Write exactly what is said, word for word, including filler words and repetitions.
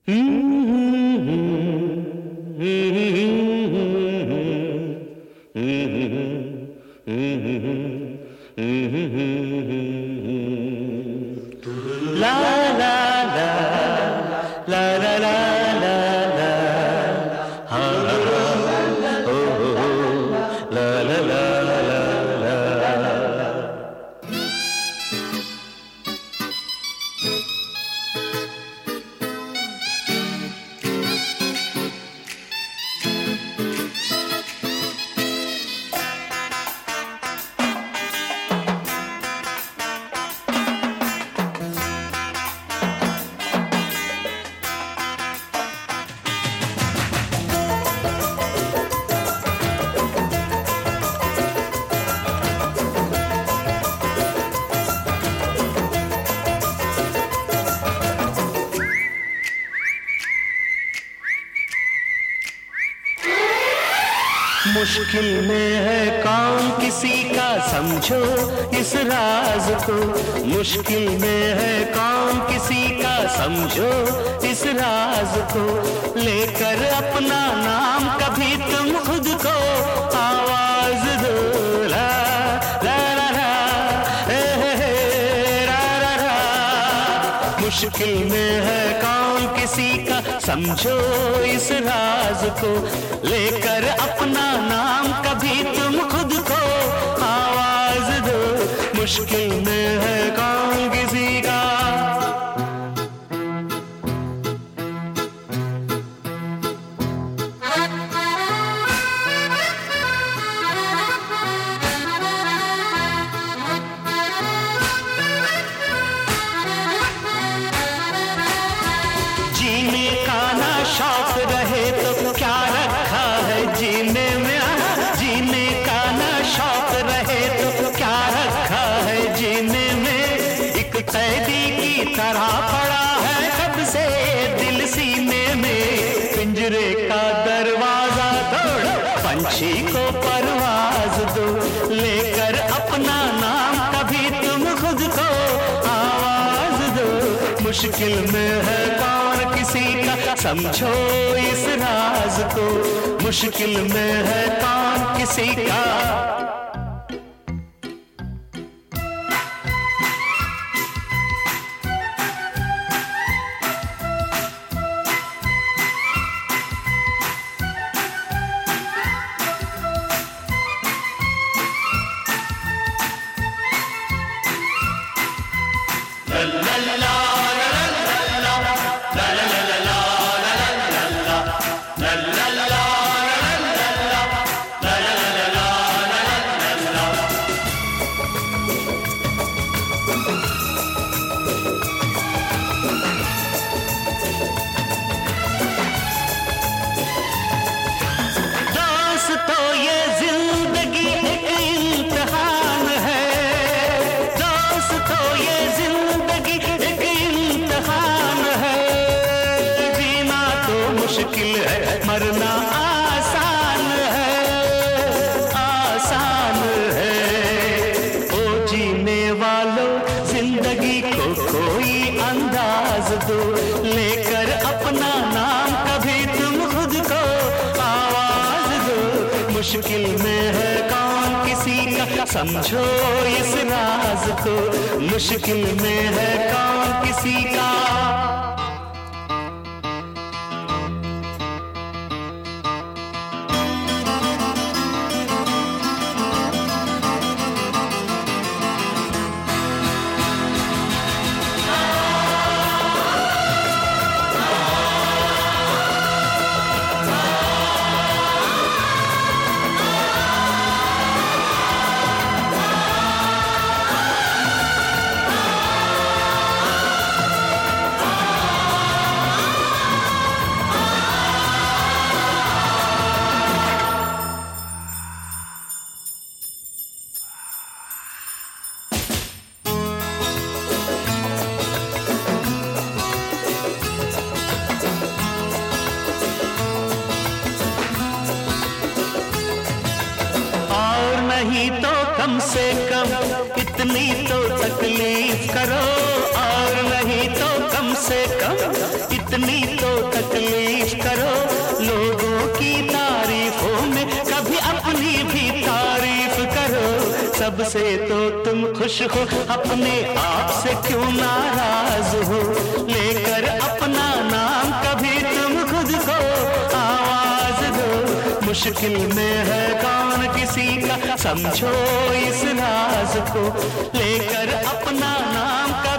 मुश्किल में है कौन किसी का समझो इस राज को, मुश्किल में है कौन किसी का समझो इस राज को, लेकर अपना नाम कभी तुम खुद को आवाज दो, ला ला ला ला हे हे हे रा रा रा। मुश्किल में है कौन किसी का समझो इस राज को, लेकर अपना नाम कभी तुम खुद को आवाज दो, मुश्किल में है कौन किसी का। जीने का ना शौक रहे तो क्या रखा है जीने में, जीने का ना शौक रहे तो क्या रखा है जीने में, एक कैदी की तरह पड़ा है कब से दिल सीने में, पिंजरे का दरवाजा तोड़ पंछी को परवाज दो, लेकर अपना नाम कभी तुम खुद को आवाज दो, मुश्किल में है कौन किसी का समझो इस राज को, मुश्किल में है कौन किसी का। मुश्किल है मरना आसान है, आसान है। ओ जीने वालों जिंदगी को कोई अंदाज दो, लेकर अपना नाम कभी तुम खुद को आवाज दो, मुश्किल में है कौन किसी का समझो इस राज को, मुश्किल में है कौन किसी का। नहीं तो कम से कम इतनी तो तकलीफ करो, और नहीं तो कम से कम, इतनी तो तकलीफ करो। लोगों की तारीफों में कभी अपनी भी तारीफ करो। सबसे तो तुम खुश हो, अपने आप से क्यों नाराज हो। लेकर अपना नाम कभी तुम खुद को आवाज दो। मुश्किल में है कौन किसी का, समझो इस राज को। लेकर अपना नाम